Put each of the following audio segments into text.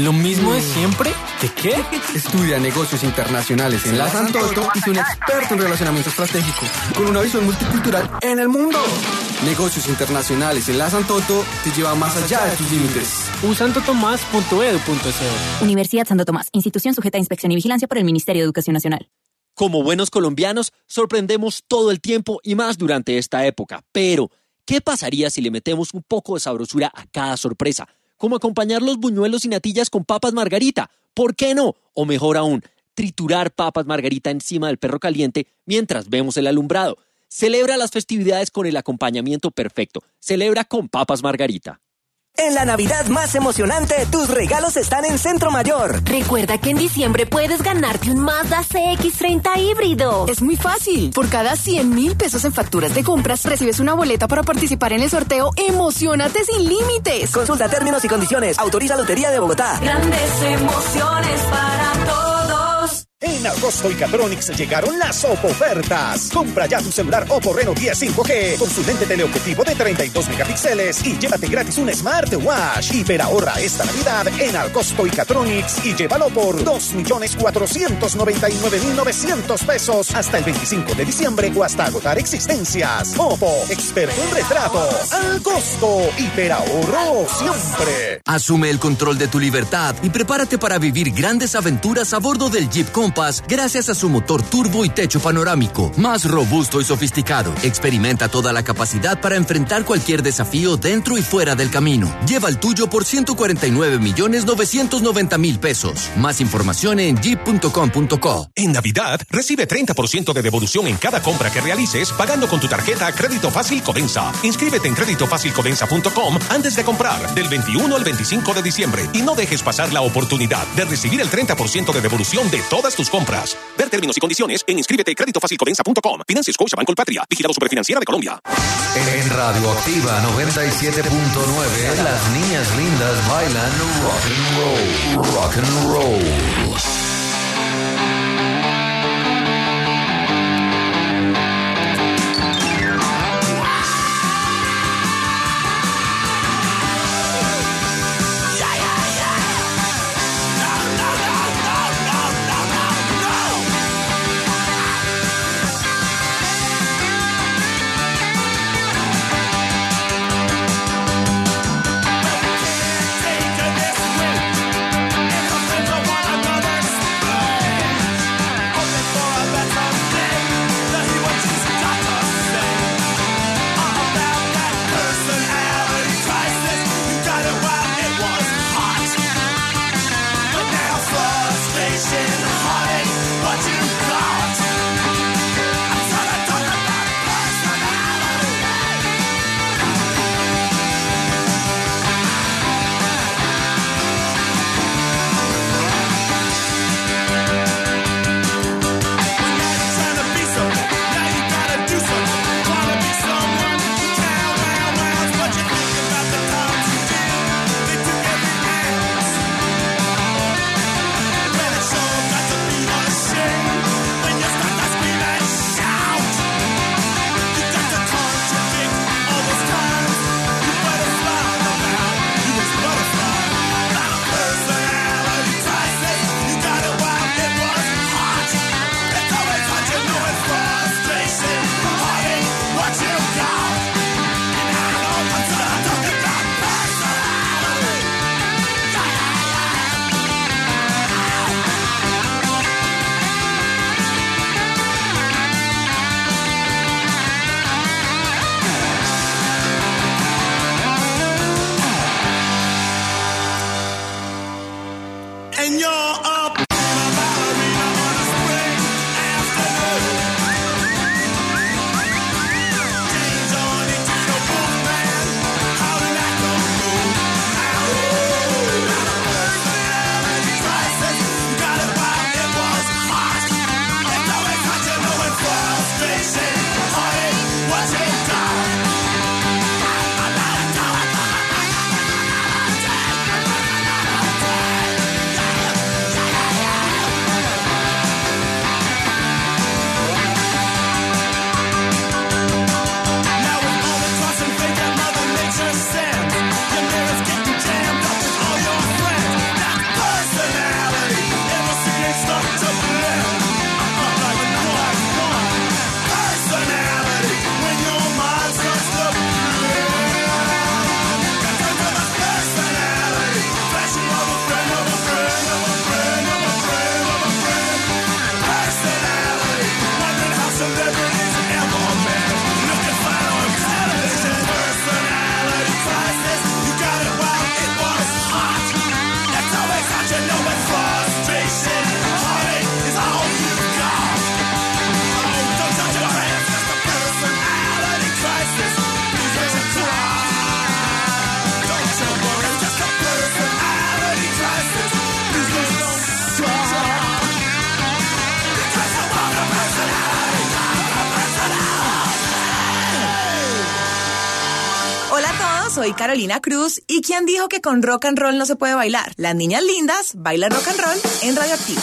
¿Lo mismo de siempre? ¿De qué? Estudia negocios internacionales en la Santoto y soy un experto en relacionamiento estratégico, con una visión multicultural en el mundo. Negocios internacionales en la Santoto te lleva más allá de tus límites. usantotomás.edu.co. Universidad Santo Tomás, institución sujeta a inspección y vigilancia por el Ministerio de Educación Nacional. Como buenos colombianos, sorprendemos todo el tiempo y más durante esta época. Pero, ¿qué pasaría si le metemos un poco de sabrosura a cada sorpresa? Como acompañar los buñuelos y natillas con papas margarita. ¿Por qué no? O mejor aún, triturar papas margarita encima del perro caliente mientras vemos el alumbrado. Celebra las festividades con el acompañamiento perfecto. Celebra con papas margarita. En la Navidad más emocionante, tus regalos están en Centro Mayor. Recuerda que en diciembre puedes ganarte un Mazda CX-30 híbrido. Es muy fácil. Por cada 100,000 pesos en facturas de compras, recibes una boleta para participar en el sorteo Emocionate sin límites. Consulta términos y condiciones. Autoriza Lotería de Bogotá. Grandes emociones para todos. En Alcosto y Catronics llegaron las Oppo ofertas. Compra ya tu celular Oppo Reno 10 5G con su lente teleobjetivo de 32 megapíxeles y llévate gratis un smartwatch. Hiperahorra esta Navidad en Alcosto y Catronics y llévalo por 2.499.900 pesos hasta el 25 de diciembre o hasta agotar existencias. Oppo, experto en retrato. Alcosto, hiperahorro siempre. Asume el control de tu libertad y prepárate para vivir grandes aventuras a bordo del Jeep Compass gracias a su motor turbo y techo panorámico, más robusto y sofisticado. Experimenta toda la capacidad para enfrentar cualquier desafío dentro y fuera del camino. Lleva el tuyo por 149.990.000 pesos. Más información en jeep.com.co. En Navidad, recibe 30% de devolución en cada compra que realices pagando con tu tarjeta Crédito Fácil Codensa. Inscríbete en creditofacilcodensa.com antes de comprar del 21 al 25 de diciembre y no dejes pasar la oportunidad de recibir el 30% de devolución de todas tus compras. Ver términos y condiciones en inscríbete-creditofacilcodensa.com. Financia Scotiabank Colpatria. Vigilado Superfinanciera de Colombia. En Radioactiva 97.9, las niñas lindas bailan rock and roll. Rock and roll. Take this way, and her friends are wanna soy Carolina Cruz. ¿Y quién dijo que con rock and roll no se puede bailar? Las niñas lindas bailan rock and roll en Radioactiva.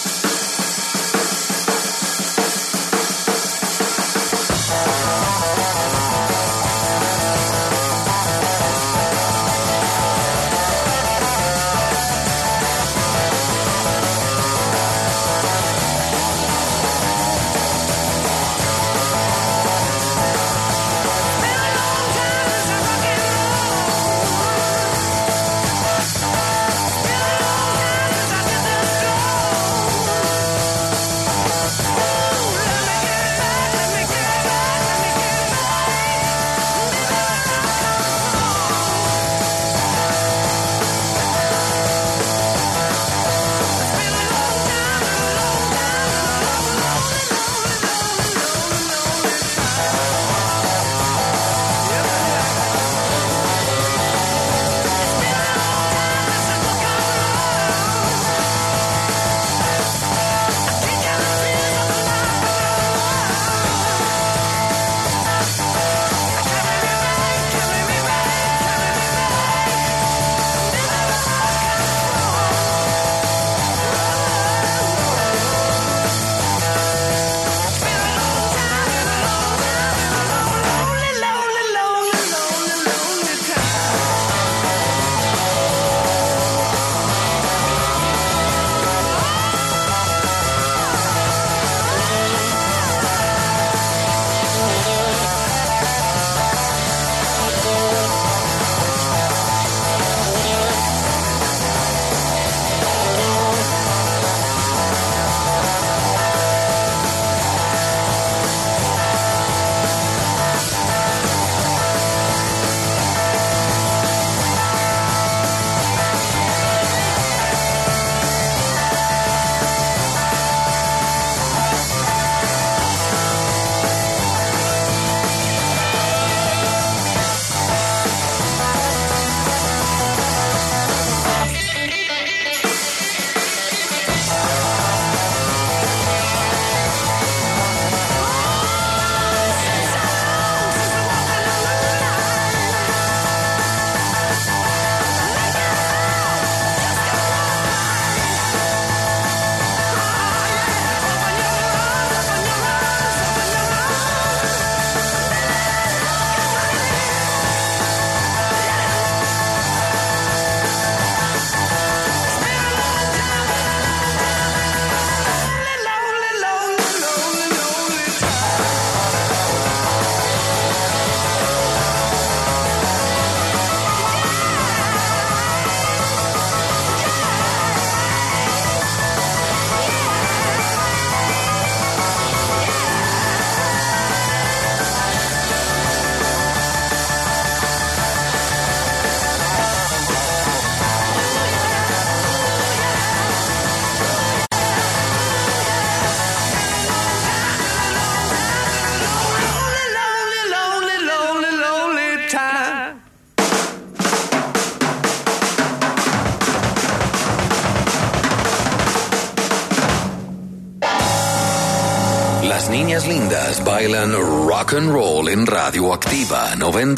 Las niñas lindas bailan rock and roll en Radioactiva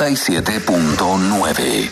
97.9.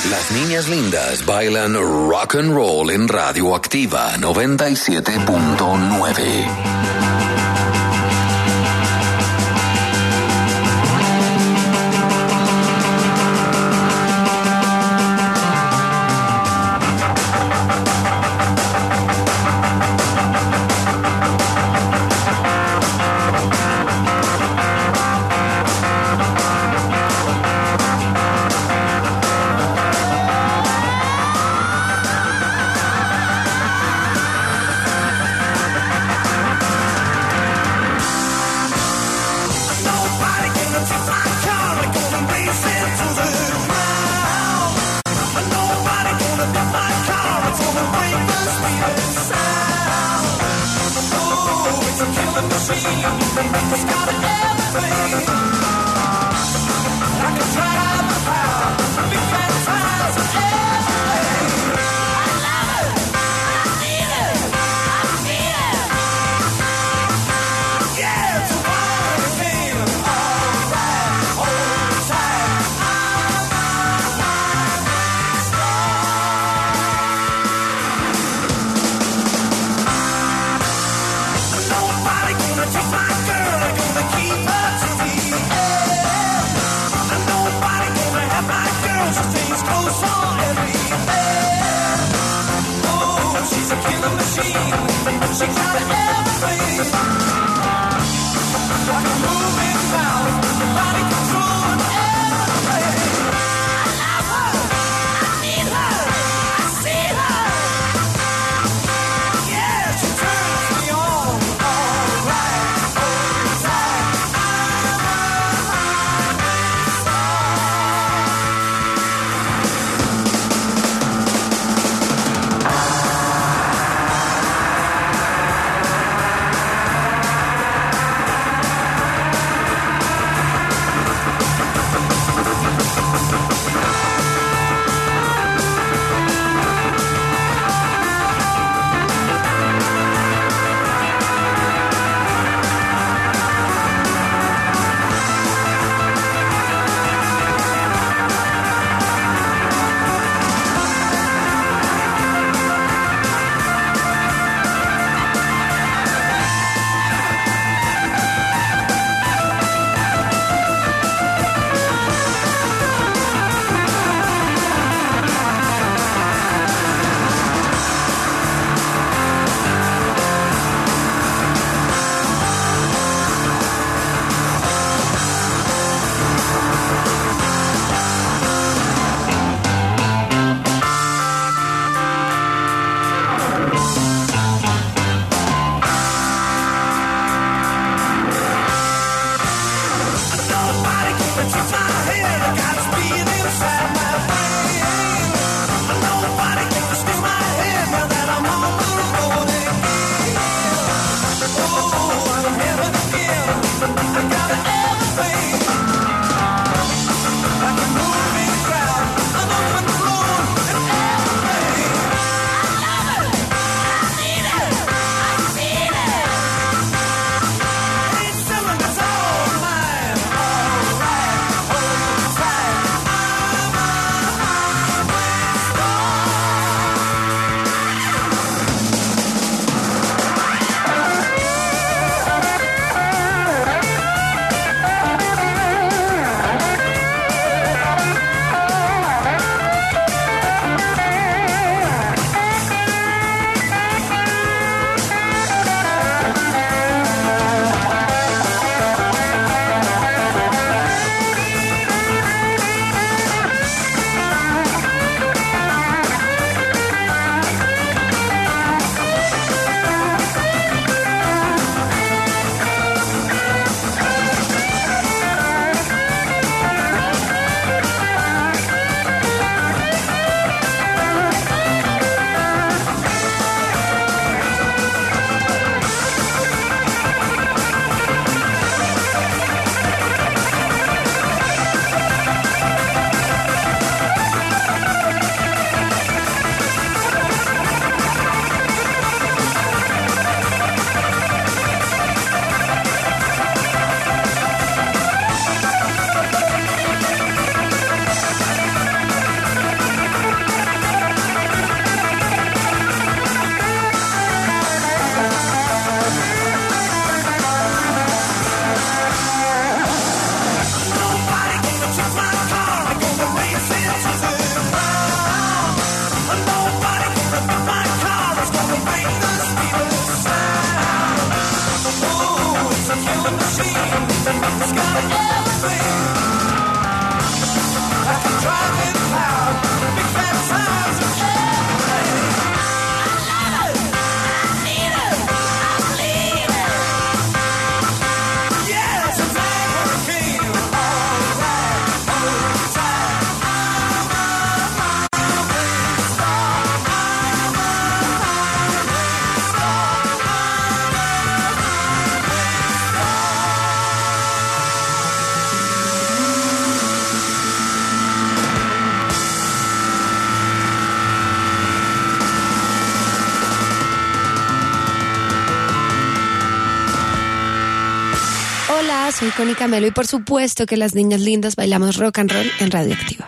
Las niñas lindas bailan rock and roll en Radioactiva 97.9. Hola, soy Connie Camelo y por supuesto que las niñas lindas bailamos rock and roll en Radioactiva.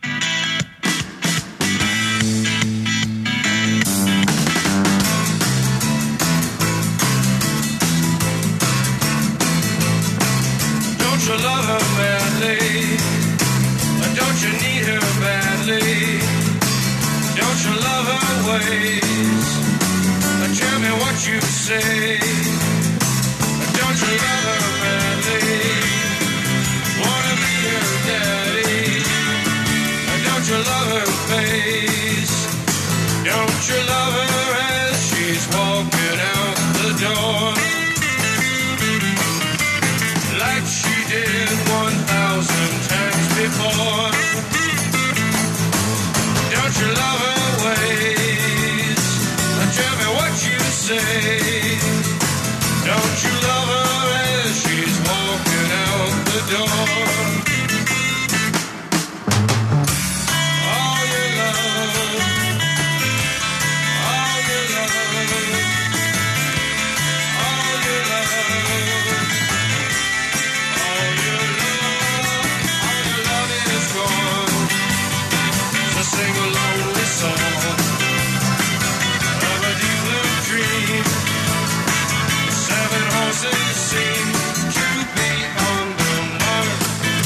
Don't you love her badly? Don't you need her badly? Don't you love her ways? Tell me what you say. Don't you love her badly? Wanna be her daddy? Don't you love her face? Don't you love her as she's walking out the door? Like she did 1,000 times before. Don't you love her ways? Tell me what you say. Don't you love her as she's walking out the door? All your love, all your love, all your love, all your love, all your love is gone. So sing a lonely song of a deep blue dream. 7 horses seem to be on the mark.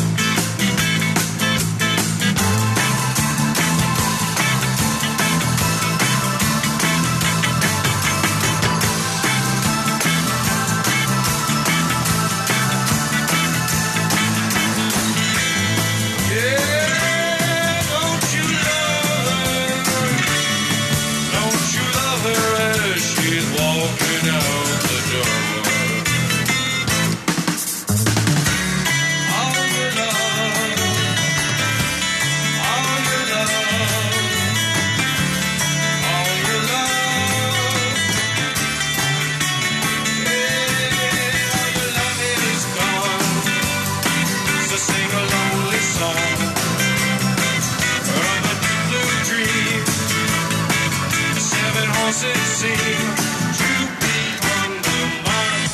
Yeah, don't you love her? Don't you love her as she's walking out the door? All your love, all your love, all your love. Yeah, all your love is gone. So sing a lonely song of a deep blue dream. 7 horses seem to be on the mark.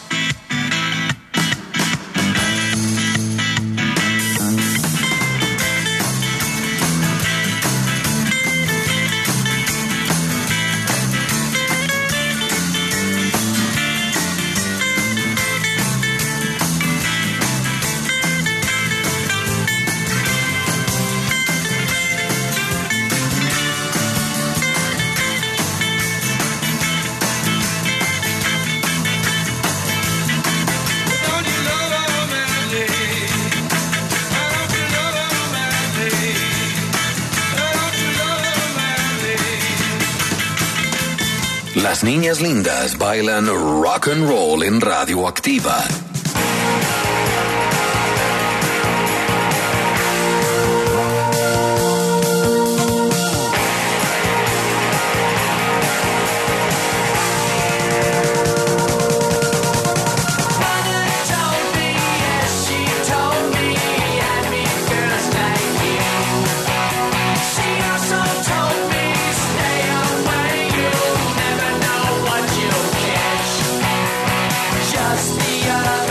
Don't you love her madly? Don't you love her madly? Don't you love her madly? Las niñas lindas bailan rock and roll en Radioactiva. Just the other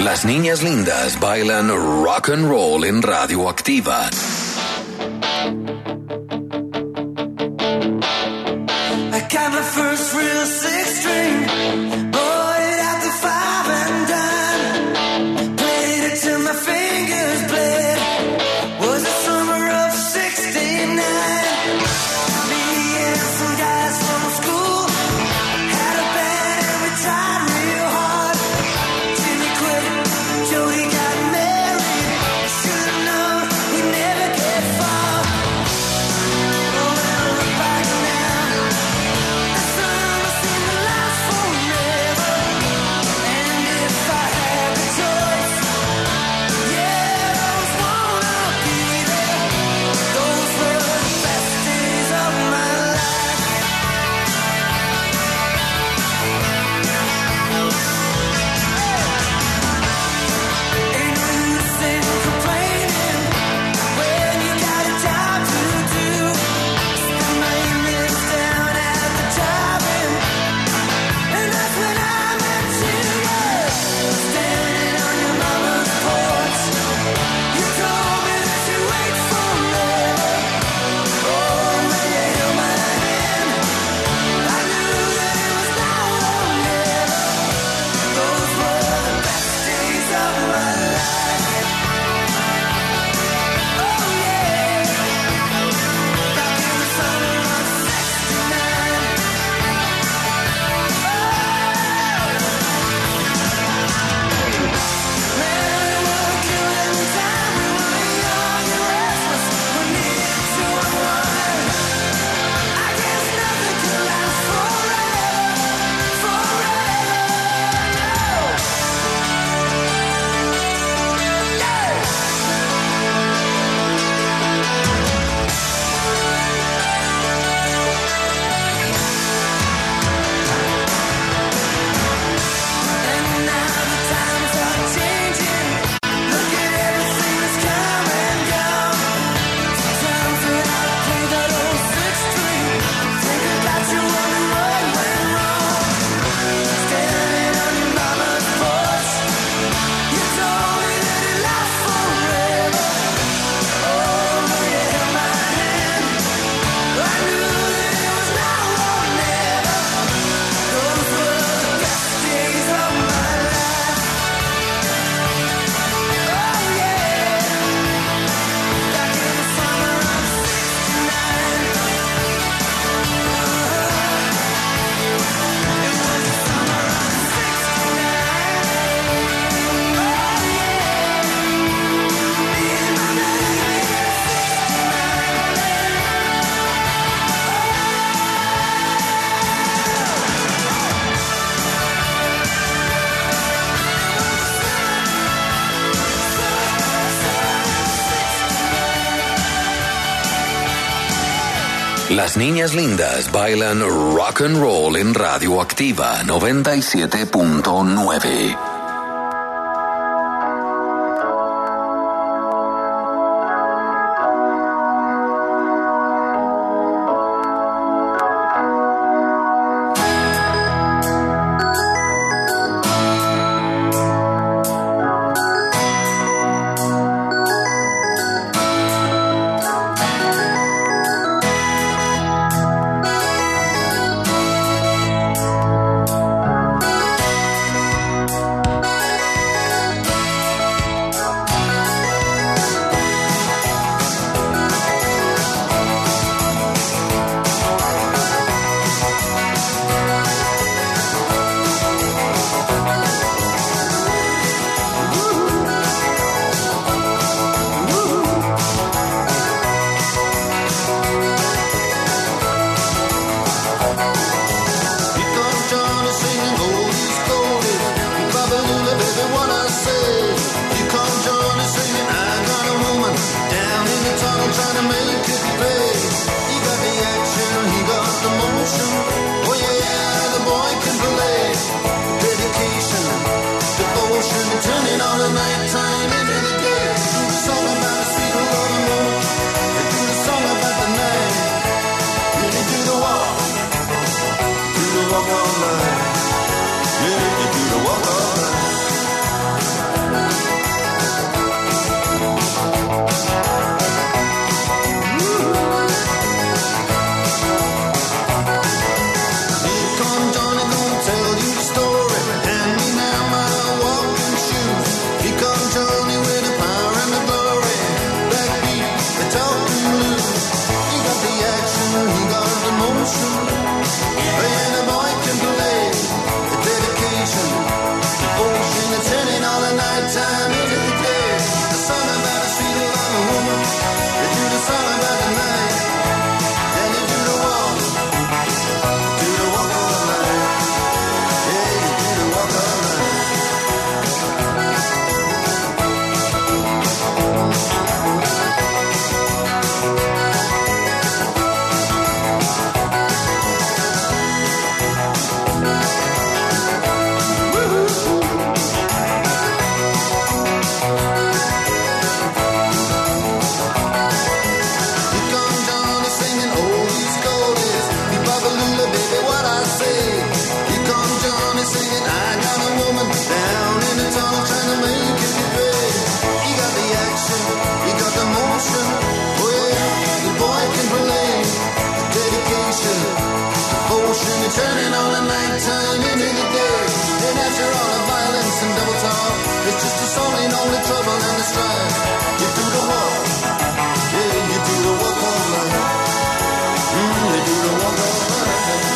Las niñas lindas bailan rock and roll en Radioactiva. I got my first real six string, bought it at the five and dime, played it till my fingers bled, was the summer of 69, me and some guys from school, had a band and we tried real hard, Jimmy quit, Jody got married, should've known we'd never get far, oh well, look back now. Las niñas lindas bailan rock and roll en Radioactiva 97.9. nighttime into the day. The song about a sweet love woman. You do the song about the night. And you do the walk. Do the walk all night. Yeah, you do the walk all night. Turning on the nighttime into the day. And after all the violence and double talk, it's just a song ain't only trouble and the strife. You do the walk, yeah, you do the walk all night. You do the walk all night.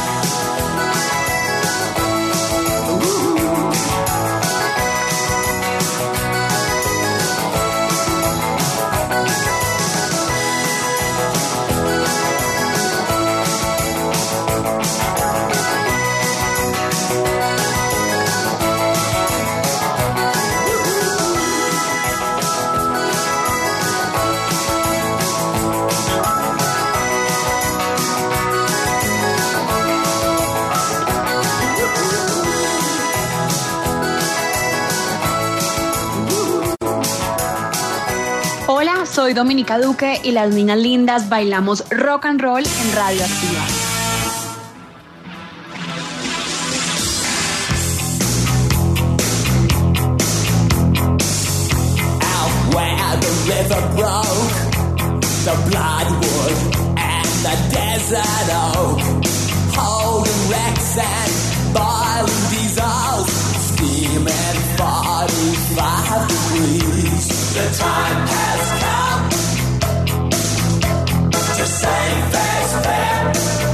Hola, soy Dominica Duque y las niñas lindas bailamos rock and roll en Radioactiva. Out where the river broke, the bloodwood and the desert oak, holding wrecks and boiling diesels, steaming 45 degrees. The time has come to save face fare,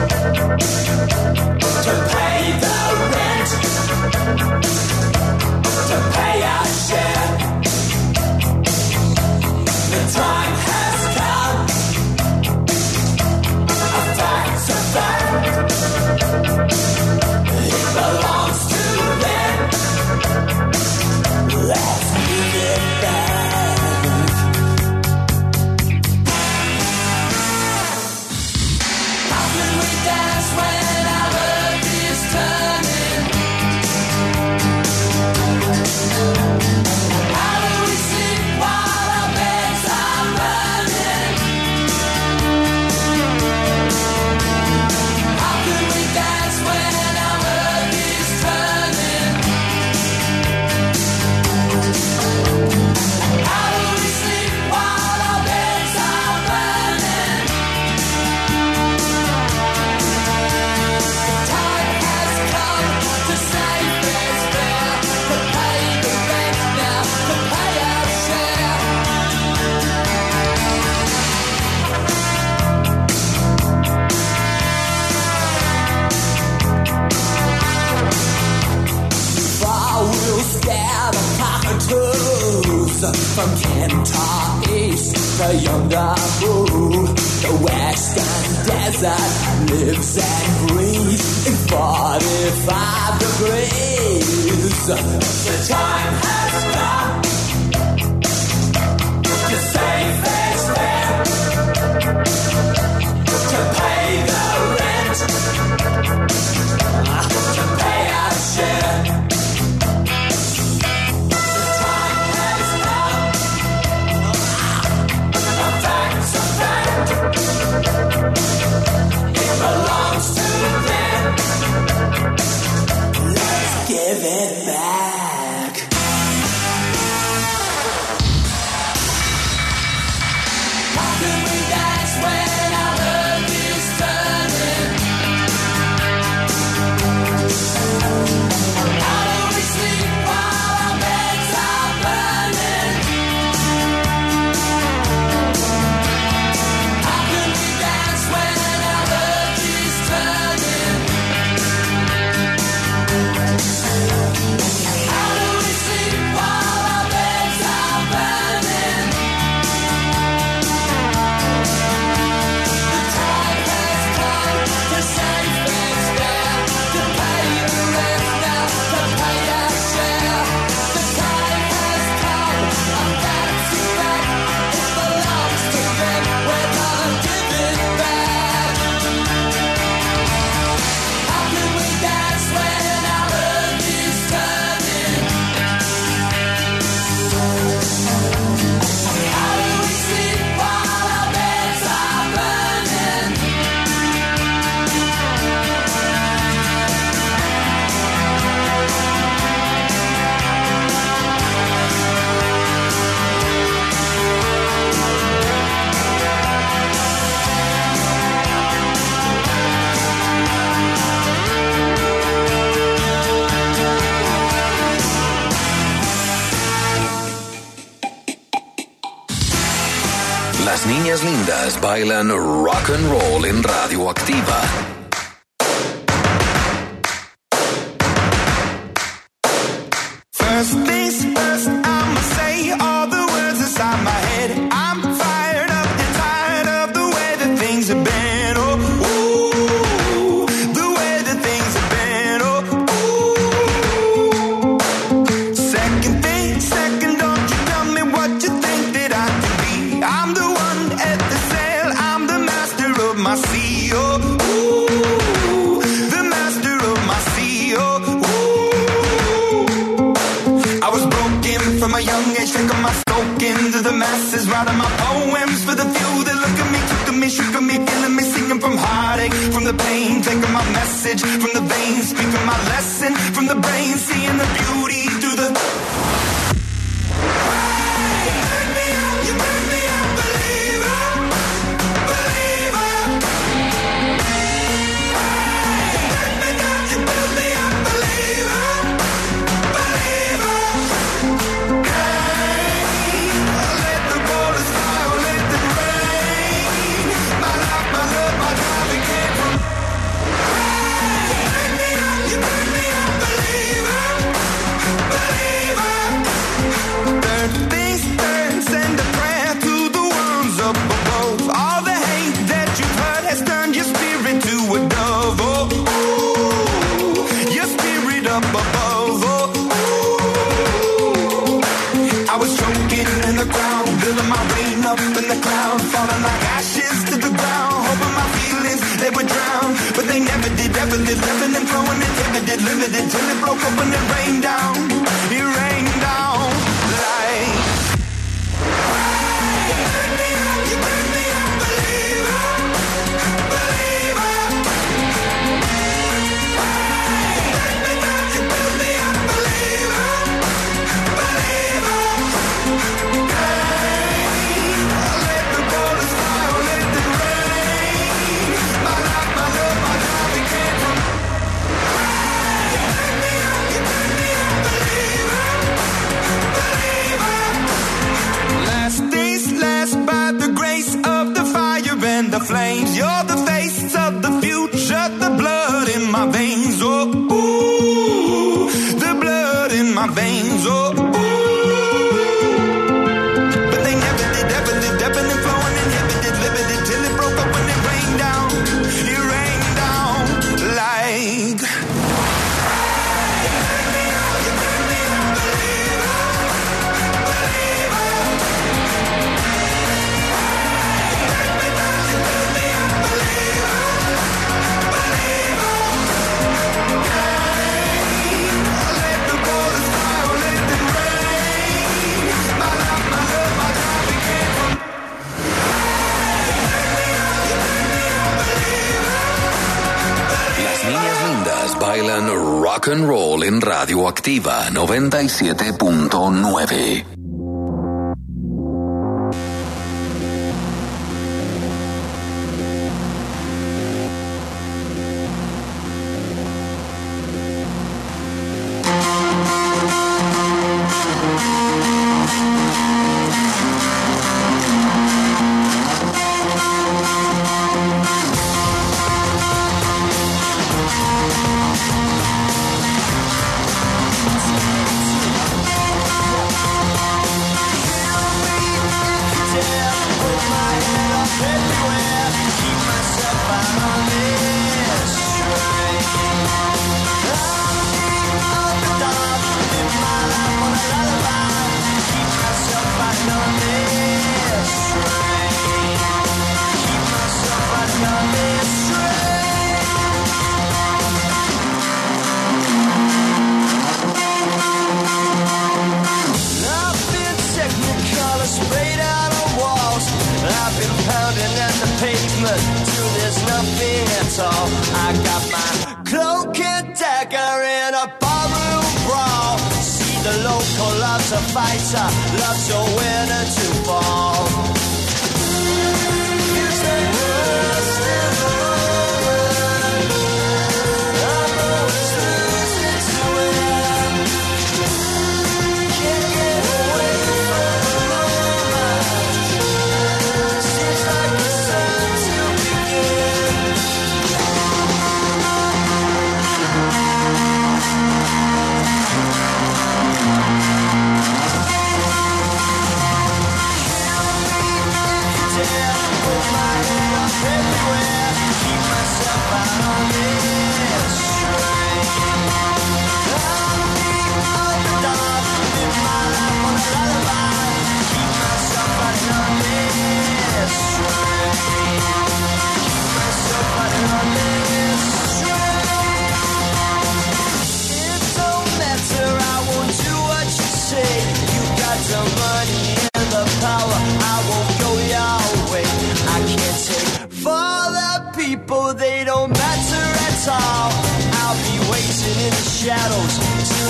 to pay the rent, to pay our share. The time has come, a fact's a fact. It belongs to them. Let's give it back. From Kentar East to Yongahu, the western desert lives and breathes in 45 degrees. The time has come to save face fare, to pay the rent, to pay our share. It belongs to them. Let's give it back. Las niñas lindas bailan rock and roll en Radioactiva. First things first, I'ma say all the words inside my head. I'm fired up and tired of the way that things have been. Oh, ooh, the way that things have been. Oh, ooh. Second thing, second, don't you tell me what you think that I can be. I'm the one at the sail, I'm the master of my sea. Oh, ooh, the master of my sea. Oh, from a young age, taking my stroke into the masses, writing my poems for the few that look at me, took at me, shook at me, feeling me, singing from heartache, from the pain, taking my message from the veins, speaking my lesson from the brain, seeing the beauty through the. You make me a believer, believer. You build me a believer, believer. Falling like ashes to the ground, hoping my feelings they would drown, but they never did, living and flowing inhibited, limited till it broke up and it rained down, like. You make me a believer, believer. You build me a believer, believer. The flames, you're the face of the future, the blood in my veins, oh, ooh, the blood in my veins, oh, ooh. But they never did, ever lived, ebbing and flowing, inhibited, limited, till it broke up when it rained down, like. Bailan rock and roll en Radioactiva 97.9.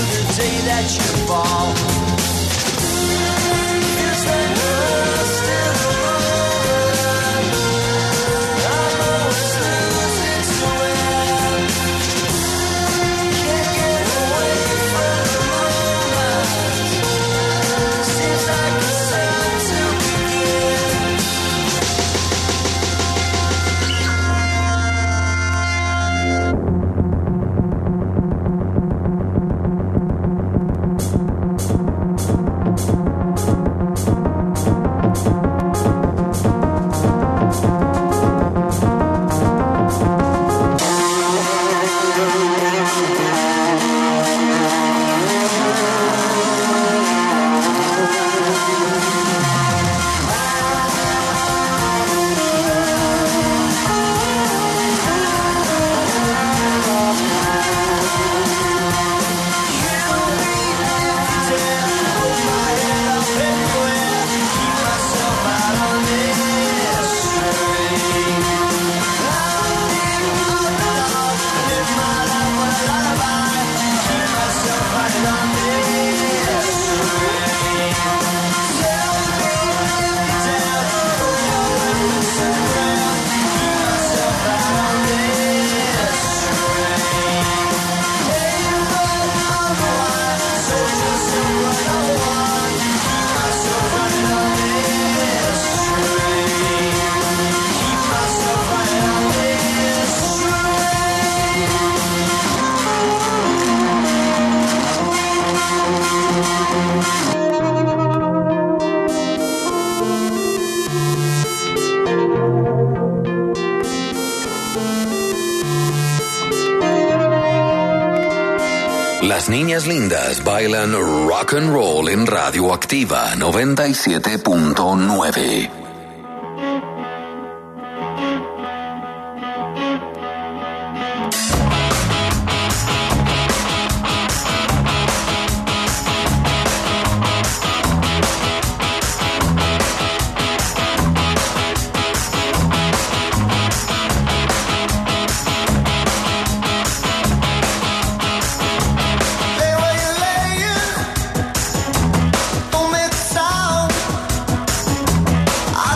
the day that you fall. Is there still a moment? I'm always losing to win. Can't get away from the moment. Seems like it's time to begin. Las niñas lindas bailan rock and roll en Radioactiva 97.9. I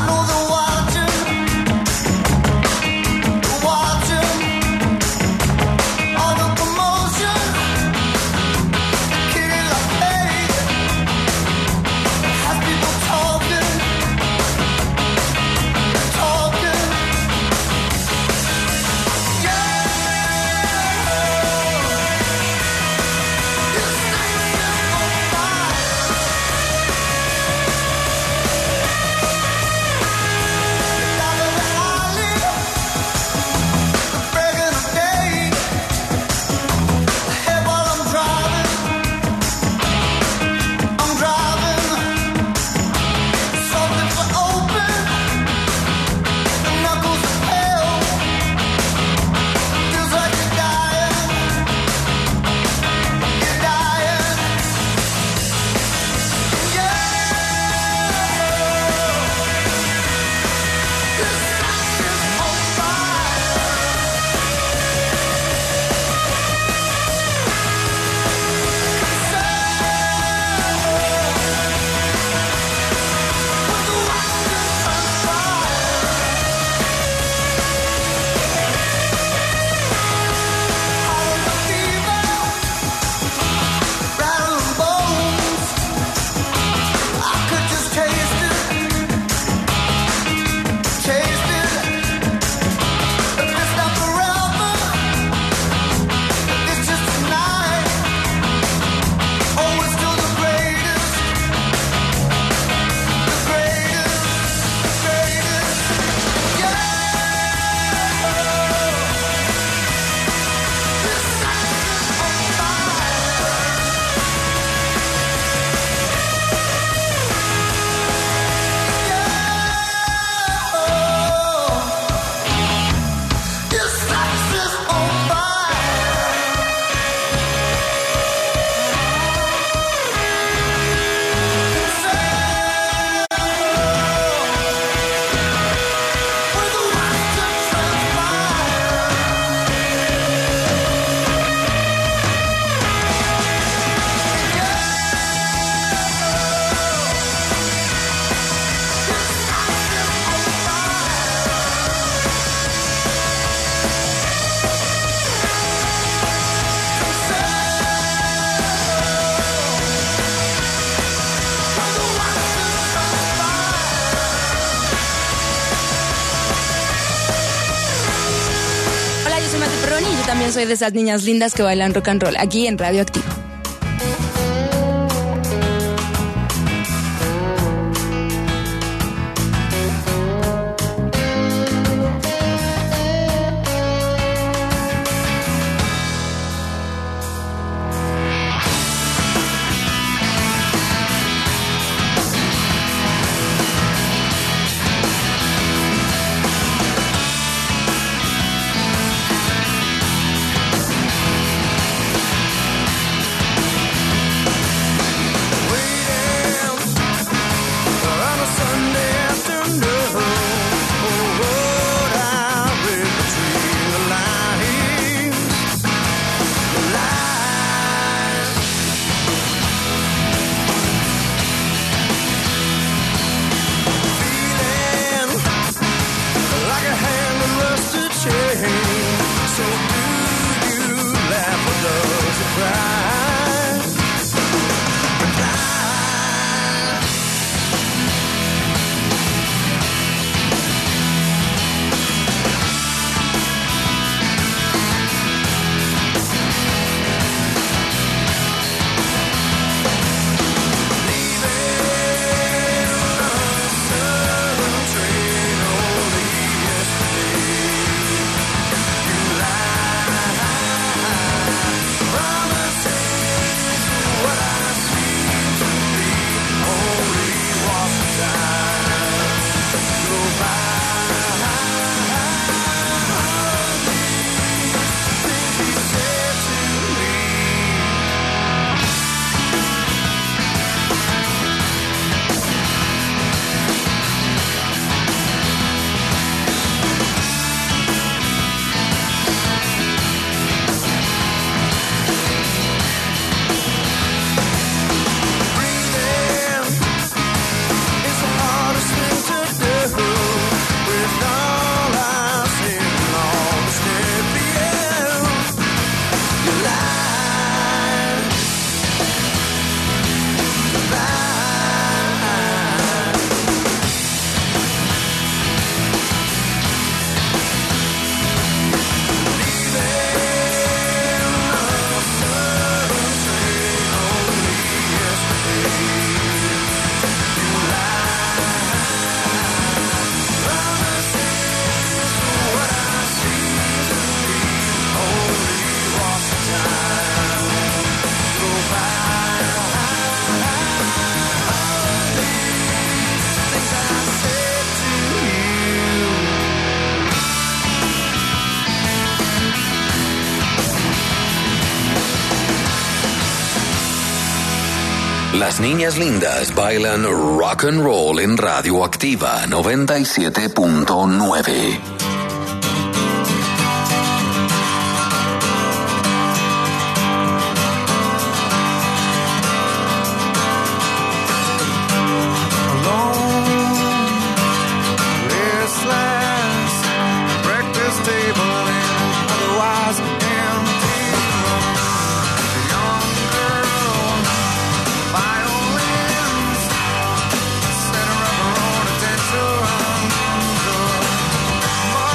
Ronnie, yo también soy de esas niñas lindas que bailan rock and roll, aquí en Radio Activa. Las niñas lindas bailan rock and roll en Radioactiva 97.9. More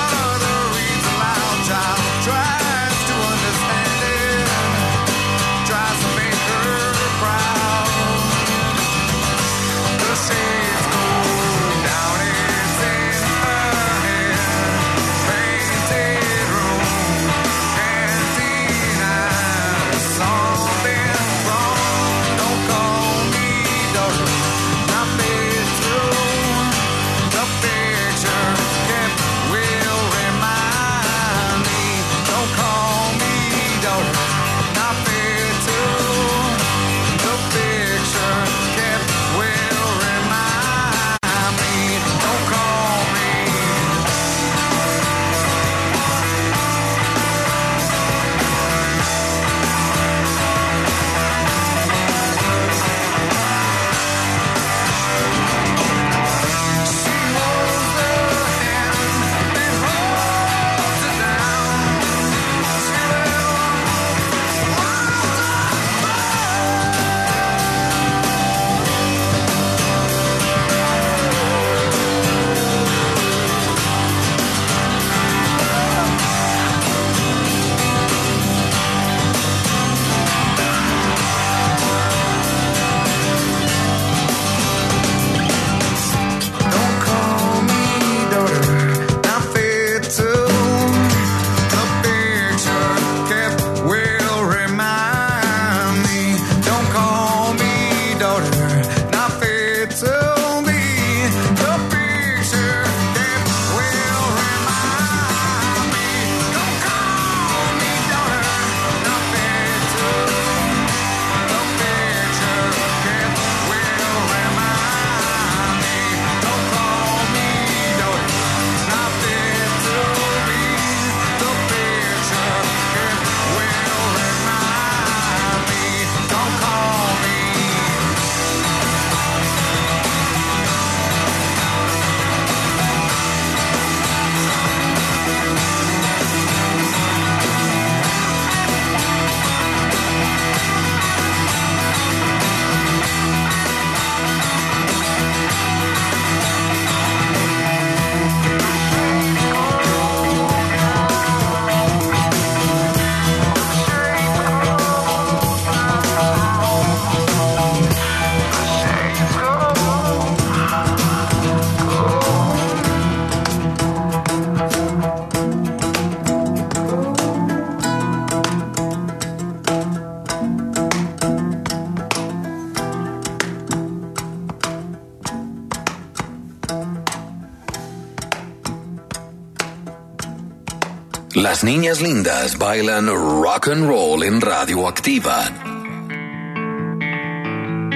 Las niñas lindas bailan rock and roll en Radioactiva.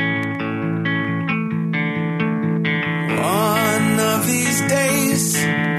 One of these days